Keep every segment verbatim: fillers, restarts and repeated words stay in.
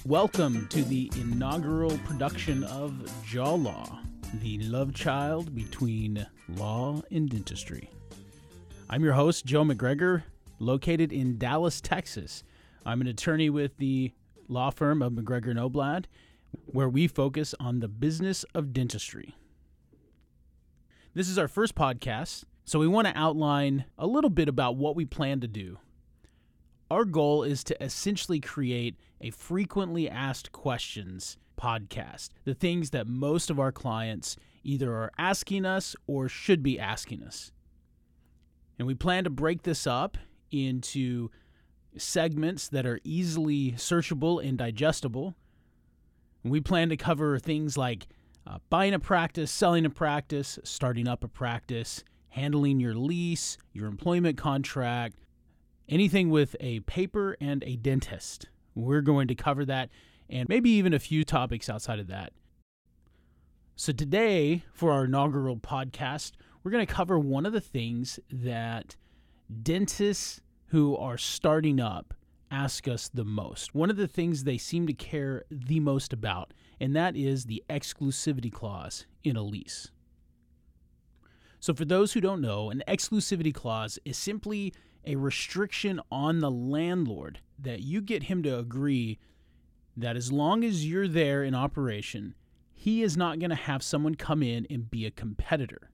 Welcome to the inaugural production of Jaw Law, the love child between law and dentistry. I'm your host, Joe McGregor, located in Dallas, Texas. I'm an attorney with the law firm of McGregor and Oblad, where we focus on the business of dentistry. This is our first podcast, so we want to outline a little bit about what we plan to do. Our goal is to essentially create a frequently asked questions podcast, the things that most of our clients either are asking us or should be asking us. And we plan to break this up into segments that are easily searchable and digestible. And we plan to cover things like uh, buying a practice, selling a practice, starting up a practice, handling your lease, your employment contract, anything with a paper and a dentist. We're going to cover that, and maybe even a few topics outside of that. So today, for our inaugural podcast, we're going to cover one of the things that dentists who are starting up ask us the most. One of the things they seem to care the most about, and that is the exclusivity clause in a lease. So for those who don't know, an exclusivity clause is simply a restriction on the landlord that you get him to agree that as long as you're there in operation, he is not going to have someone come in and be a competitor.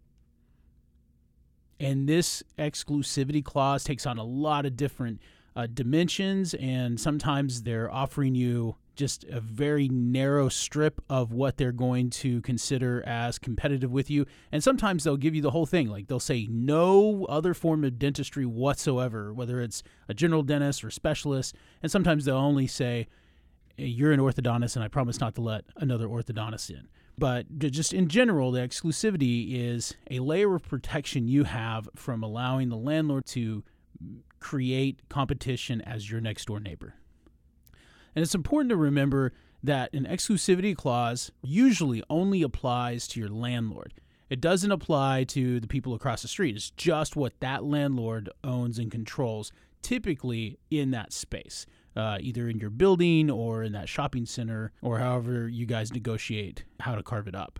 And this exclusivity clause takes on a lot of different uh, dimensions, and sometimes they're offering you just a very narrow strip of what they're going to consider as competitive with you. And sometimes they'll give you the whole thing. Like they'll say no other form of dentistry whatsoever, whether it's a general dentist or specialist. And sometimes they'll only say, you're an orthodontist and I promise not to let another orthodontist in. But just in general, the exclusivity is a layer of protection you have from allowing the landlord to create competition as your next door neighbor. And it's important to remember that an exclusivity clause usually only applies to your landlord. It doesn't apply to the people across the street. It's just what that landlord owns and controls, typically in that space, uh, either in your building or in that shopping center, or however you guys negotiate how to carve it up.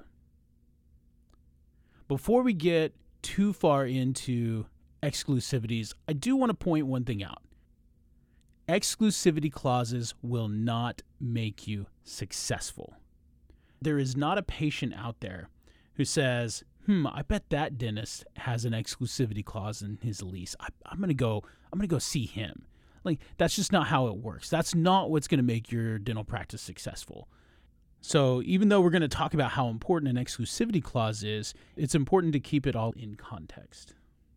Before we get too far into exclusivities, I do want to point one thing out. Exclusivity clauses will not make you successful. There is not a patient out there who says, hmm, I bet that dentist has an exclusivity clause in his lease. I, I'm going to go, I'm going to go see him. Like, that's just not how it works. That's not what's going to make your dental practice successful. So even though we're going to talk about how important an exclusivity clause is, it's important to keep it all in context.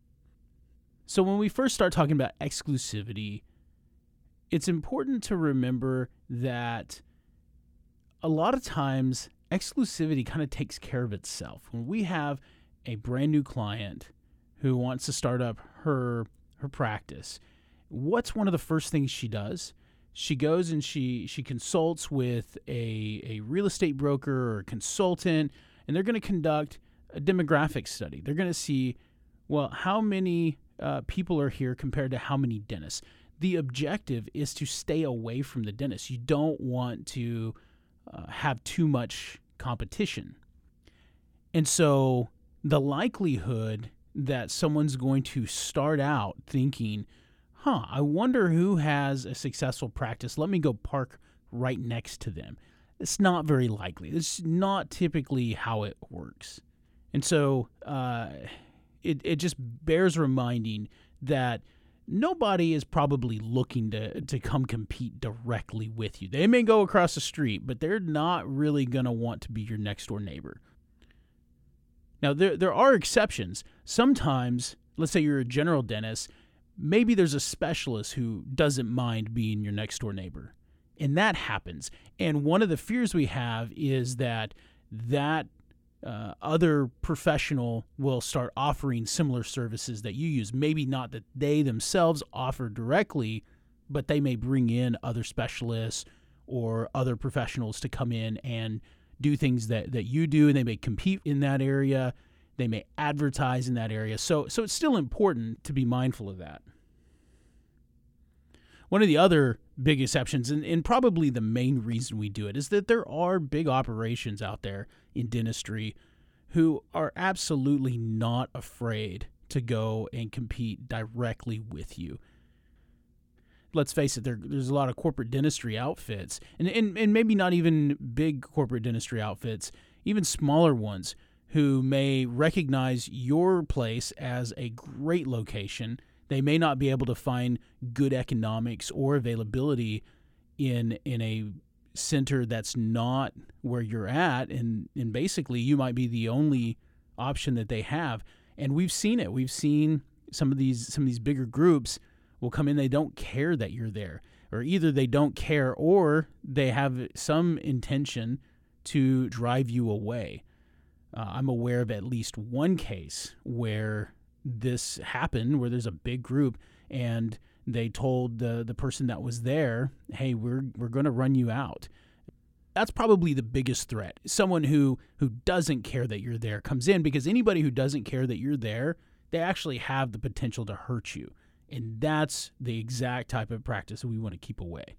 So when we first start talking about exclusivity, it's important to remember that a lot of times exclusivity kind of takes care of itself. When we have a brand new client who wants to start up her her practice, what's one of the first things she does? She goes and she she consults with a, a real estate broker or a consultant, and they're going to conduct a demographic study. They're going to see, well, how many uh, people are here compared to how many dentists. The objective is to stay away from the dentist. You don't want to uh, have too much competition. And so the likelihood that someone's going to start out thinking, huh, I wonder who has a successful practice. Let me go park right next to them. It's not very likely. It's not typically how it works. And so uh, it, it just bears reminding that nobody is probably looking to, to come compete directly with you. They may go across the street, but they're not really going to want to be your next door neighbor. Now, there there are exceptions. Sometimes, let's say you're a general dentist, maybe there's a specialist who doesn't mind being your next door neighbor. And that happens. And one of the fears we have is that that Uh, other professional will start offering similar services that you use. Maybe not that they themselves offer directly, but they may bring in other specialists or other professionals to come in and do things that, that you do, and they may compete in that area. They may advertise in that area. So, so it's still important to be mindful of that. One of the other big exceptions, and, and probably the main reason we do it is that there are big operations out there in dentistry who are absolutely not afraid to go and compete directly with you. Let's face it, there, there's a lot of corporate dentistry outfits, and, and, and maybe not even big corporate dentistry outfits, even smaller ones, who may recognize your place as a great location. They may not be able to find good economics or availability in in a center that's not where you're at, and, and basically you might be the only option that they have. And we've seen it. We've seen some of these some of these bigger groups will come in, they don't care that you're there, or either they don't care or they have some intention to drive you away. Uh, I'm aware of at least one case where this happened, where there's a big group and they told the the person that was there, hey, we're we're going to run you out. That's probably the biggest threat. Someone who who doesn't care that you're there comes in, because anybody who doesn't care that you're there, they actually have the potential to hurt you. And that's the exact type of practice we want to keep away.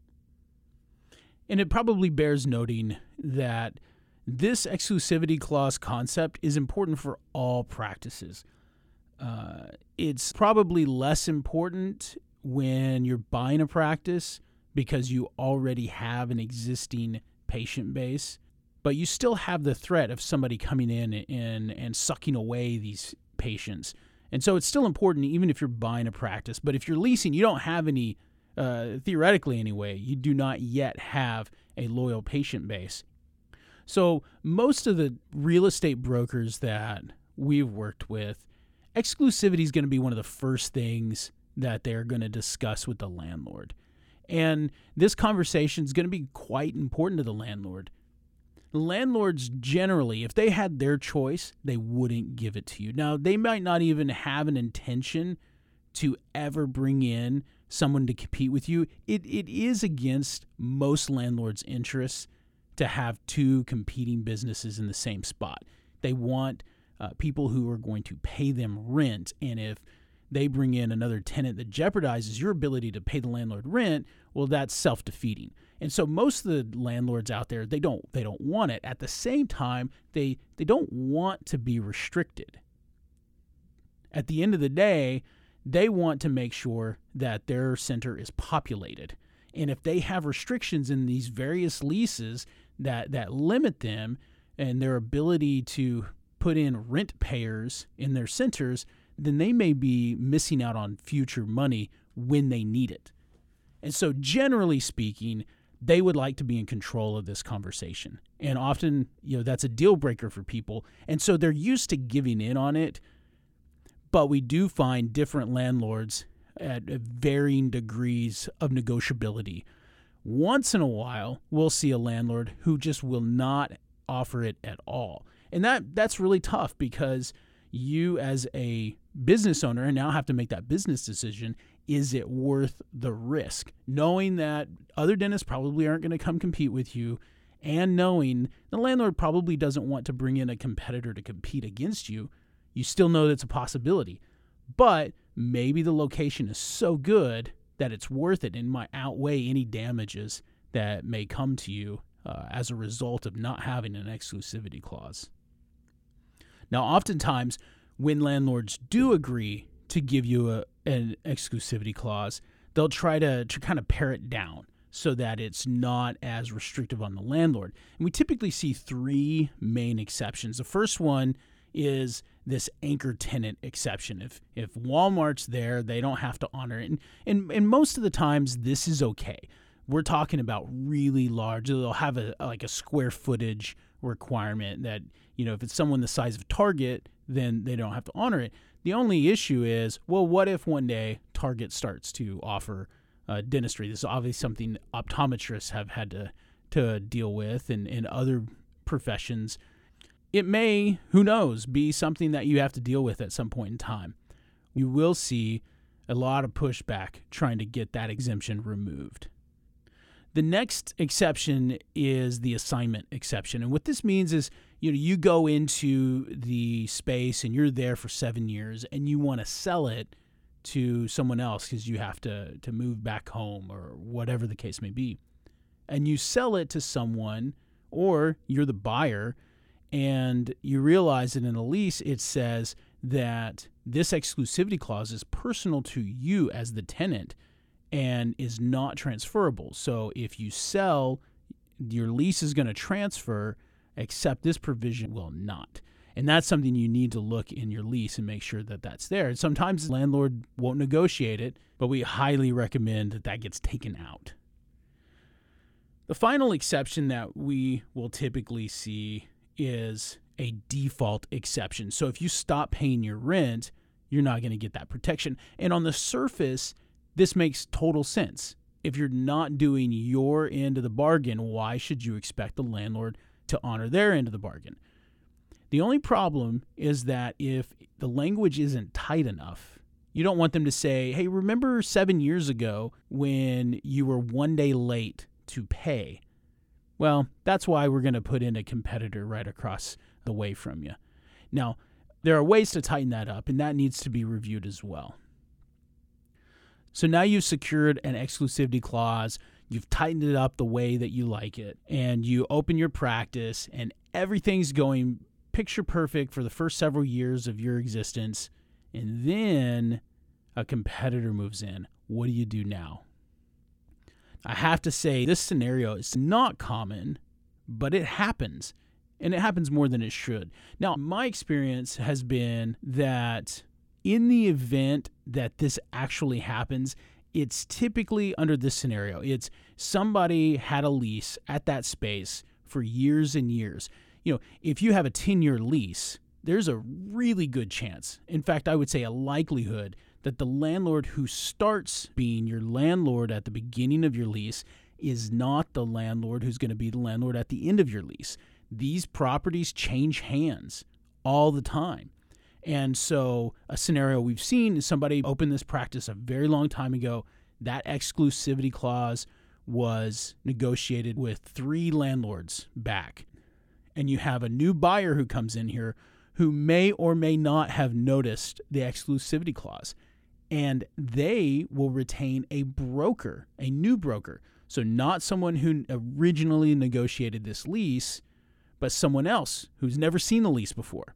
And it probably bears noting that this exclusivity clause concept is important for all practices. Uh, it's probably less important when you're buying a practice because you already have an existing patient base, but you still have the threat of somebody coming in and, and sucking away these patients. And so it's still important even if you're buying a practice. But if you're leasing, you don't have any, uh, theoretically anyway, you do not yet have a loyal patient base. So most of the real estate brokers that we've worked with, exclusivity is going to be one of the first things that they're going to discuss with the landlord. And this conversation is going to be quite important to the landlord. Landlords generally, if they had their choice, they wouldn't give it to you. Now, they might not even have an intention to ever bring in someone to compete with you. It It is against most landlords' interests to have two competing businesses in the same spot. They want uh, people who are going to pay them rent, and if they bring in another tenant that jeopardizes your ability to pay the landlord rent, well, that's self-defeating. And so most of the landlords out there, they don't they don't want it. At the same time, they they don't want to be restricted. At the end of the day, they want to make sure that their center is populated. And if they have restrictions in these various leases that that limit them and their ability to put in rent payers in their centers, then they may be missing out on future money when they need it. And so generally speaking, they would like to be in control of this conversation. And often, you know, that's a deal breaker for people. And so they're used to giving in on it. But we do find different landlords at varying degrees of negotiability. Once in a while, we'll see a landlord who just will not offer it at all. And that that's really tough, because you as a business owner now have to make that business decision. Is it worth the risk? Knowing that other dentists probably aren't going to come compete with you, and knowing the landlord probably doesn't want to bring in a competitor to compete against you, you still know that's a possibility. But maybe the location is so good that it's worth it and might outweigh any damages that may come to you uh, as a result of not having an exclusivity clause. Now, oftentimes, when landlords do agree to give you a, an exclusivity clause, they'll try to, to kind of pare it down so that it's not as restrictive on the landlord. And we typically see three main exceptions. The first one is this anchor tenant exception. If if Walmart's there, they don't have to honor it. And, and, and most of the times, this is okay. We're talking about really large. They'll have a like a square footage requirement that, you know, if it's someone the size of Target, then they don't have to honor it. The only issue is, well, what if one day Target starts to offer uh, dentistry? This is obviously something optometrists have had to, to deal with, and, and other professions. It may, who knows, be something that you have to deal with at some point in time. You will see a lot of pushback trying to get that exemption removed. The next exception is the assignment exception. And what this means is, you know, you go into the space and you're there for seven years and you want to sell it to someone else because you have to, to move back home or whatever the case may be. And you sell it to someone, or you're the buyer, and you realize that in a lease it says that this exclusivity clause is personal to you as the tenant and is not transferable. So if you sell, your lease is going to transfer, except this provision will not. And that's something you need to look in your lease and make sure that that's there. And sometimes the landlord won't negotiate it, but we highly recommend that that gets taken out. The final exception that we will typically see is a default exception. So if you stop paying your rent, you're not going to get that protection. And on the surface, this makes total sense. If you're not doing your end of the bargain, why should you expect the landlord to honor their end of the bargain? The only problem is that if the language isn't tight enough, you don't want them to say, hey, remember seven years ago when you were one day late to pay? Well, that's why we're going to put in a competitor right across the way from you. Now, there are ways to tighten that up, and that needs to be reviewed as well. So now you've secured an exclusivity clause, you've tightened it up the way that you like it, and you open your practice, and everything's going picture perfect for the first several years of your existence, and then a competitor moves in. What do you do now? I have to say, this scenario is not common, but it happens, and it happens more than it should. Now, my experience has been that in the event that this actually happens, it's typically under this scenario. It's somebody had a lease at that space for years and years. You know, if you have a ten-year lease, there's a really good chance, in fact, I would say a likelihood, that the landlord who starts being your landlord at the beginning of your lease is not the landlord who's going to be the landlord at the end of your lease. These properties change hands all the time. And so a scenario we've seen is somebody opened this practice a very long time ago. That exclusivity clause was negotiated with three landlords back. And you have a new buyer who comes in here who may or may not have noticed the exclusivity clause. And they will retain a broker, a new broker. So not someone who originally negotiated this lease, but someone else who's never seen the lease before.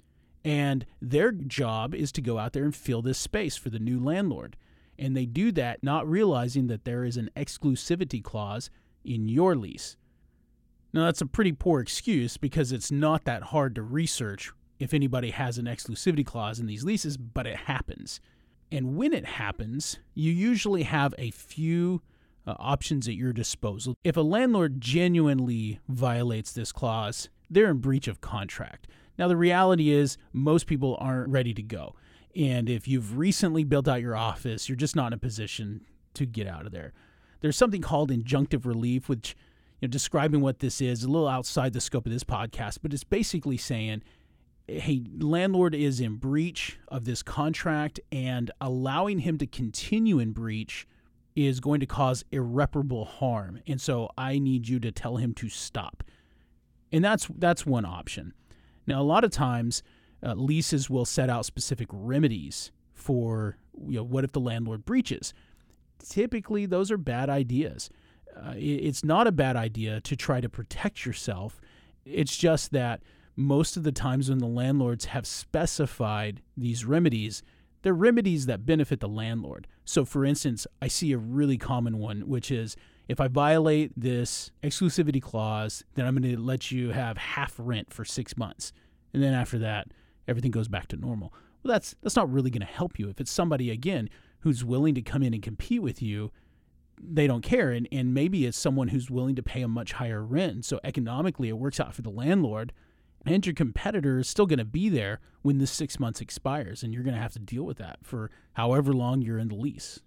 And their job is to go out there and fill this space for the new landlord. And they do that not realizing that there is an exclusivity clause in your lease. Now, that's a pretty poor excuse because it's not that hard to research if anybody has an exclusivity clause in these leases, but it happens. And when it happens, you usually have a few uh, options at your disposal. If a landlord genuinely violates this clause, they're in breach of contract. Now, the reality is most people aren't ready to go. And if you've recently built out your office, you're just not in a position to get out of there. There's something called injunctive relief, which, you know, describing what this is, a little outside the scope of this podcast, but it's basically saying, hey, landlord is in breach of this contract, and allowing him to continue in breach is going to cause irreparable harm. And so I need you to tell him to stop. And that's that's one option. Now, a lot of times, uh, leases will set out specific remedies for, you know, what if the landlord breaches? Typically, those are bad ideas. Uh, it, it's not a bad idea to try to protect yourself. It's just that most of the times when the landlords have specified these remedies, they're remedies that benefit the landlord. So, for instance, I see a really common one, which is, if I violate this exclusivity clause, then I'm going to let you have half rent for six months. And then after that, everything goes back to normal. Well, that's that's not really going to help you. If it's somebody, again, who's willing to come in and compete with you, they don't care. And, and maybe it's someone who's willing to pay a much higher rent. So economically, it works out for the landlord. And your competitor is still going to be there when the six months expires. And you're going to have to deal with that for however long you're in the lease.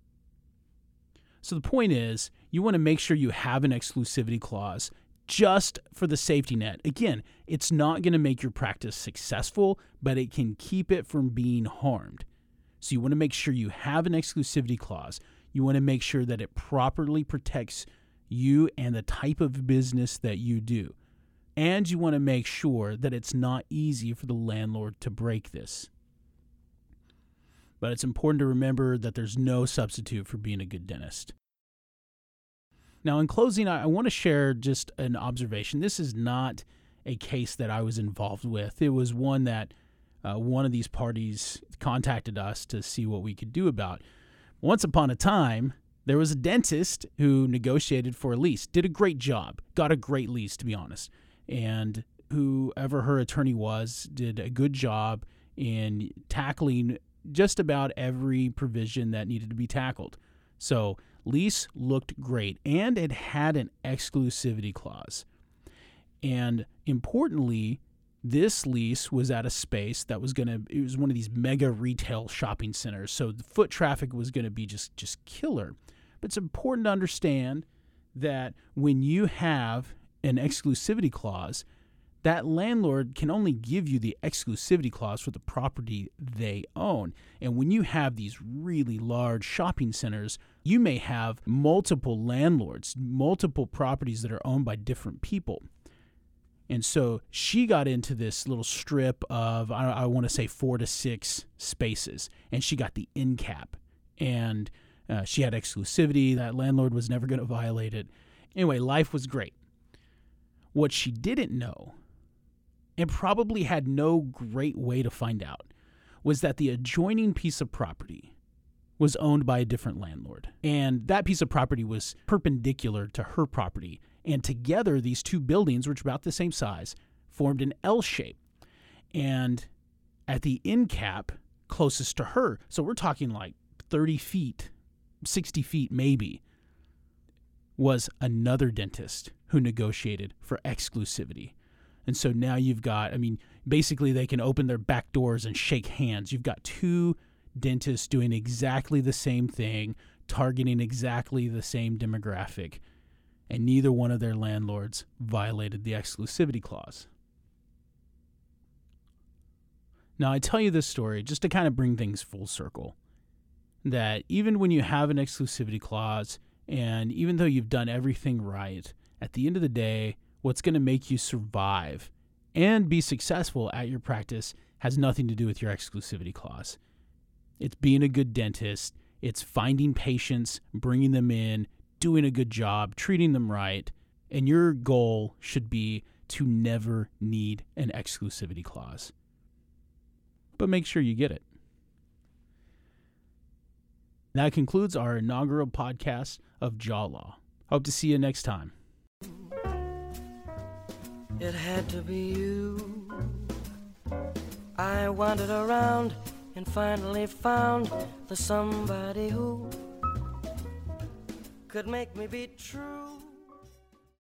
So the point is, you want to make sure you have an exclusivity clause just for the safety net. Again, it's not going to make your practice successful, but it can keep it from being harmed. So you want to make sure you have an exclusivity clause. You want to make sure that it properly protects you and the type of business that you do. And you want to make sure that it's not easy for the landlord to break this. But it's important to remember that there's no substitute for being a good dentist. Now, in closing, I, I want to share just an observation. This is not a case that I was involved with. It was one that uh, one of these parties contacted us to see what we could do about. Once upon a time, there was a dentist who negotiated for a lease, did a great job, got a great lease, to be honest. And whoever her attorney was did a good job in tackling just about every provision that needed to be tackled. So lease looked great, and it had an exclusivity clause. And importantly, this lease was at a space that was going to, it was one of these mega retail shopping centers. So the foot traffic was going to be just, just killer. But it's important to understand that when you have an exclusivity clause, that landlord can only give you the exclusivity clause for the property they own. And when you have these really large shopping centers, you may have multiple landlords, multiple properties that are owned by different people. And so she got into this little strip of, I, I want to say, four to six spaces, and she got the end cap. And uh, she had exclusivity. That landlord was never going to violate it. Anyway, life was great. What she didn't know, and probably had no great way to find out, was that the adjoining piece of property was owned by a different landlord. And that piece of property was perpendicular to her property. And together, these two buildings, which were about the same size, formed an L shape. And at the end cap closest to her, so we're talking like thirty feet, sixty feet maybe, was another dentist who negotiated for exclusivity. And so now you've got, I mean, basically they can open their back doors and shake hands. You've got two dentists doing exactly the same thing, targeting exactly the same demographic, and neither one of their landlords violated the exclusivity clause. Now, I tell you this story just to kind of bring things full circle, that even when you have an exclusivity clause, and even though you've done everything right, at the end of the day, what's going to make you survive and be successful at your practice has nothing to do with your exclusivity clause. It's being a good dentist. It's finding patients, bringing them in, doing a good job, treating them right. And your goal should be to never need an exclusivity clause. But make sure you get it. That concludes our inaugural podcast of Jaw Law. Hope to see you next time. It had to be you. I wandered around and finally found the somebody who could make me be true.